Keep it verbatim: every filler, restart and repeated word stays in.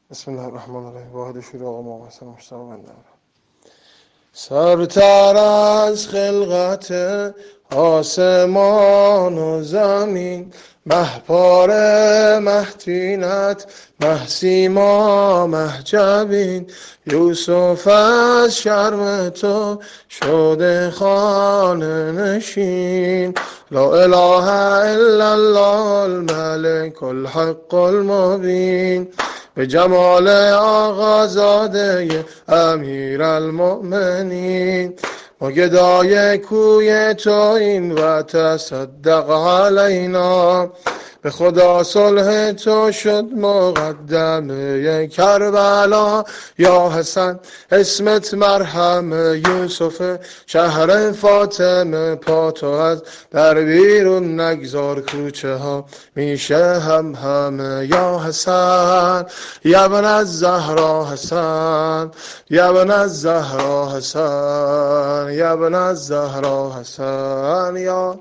بسم الله الرحمن الرحیم. واحد شروع آقا محسن مشتاق بنده. سرتر از خلقت آسمان و زمین، مهپاره مهتینت مهسیما مهجبین. یوسف از شرم تو شده خانه نشین. لا اله الا الله الملك الحق المبین. به جمال آقازاده امیر المؤمنین، ما گدای کوی تو این و تصدق علینا. به خدا صلح تو شد مقدمه کربلا. یا حسن اسمت مرهم، یوسف شهر فاطمه. پا تو از در بیرون نگذار، کوچه ها میشه هم همه. یا حسن یا ابن الزهرا حسن، یا ابن الزهرا حسن، یا ابن الزهرا حسن. یا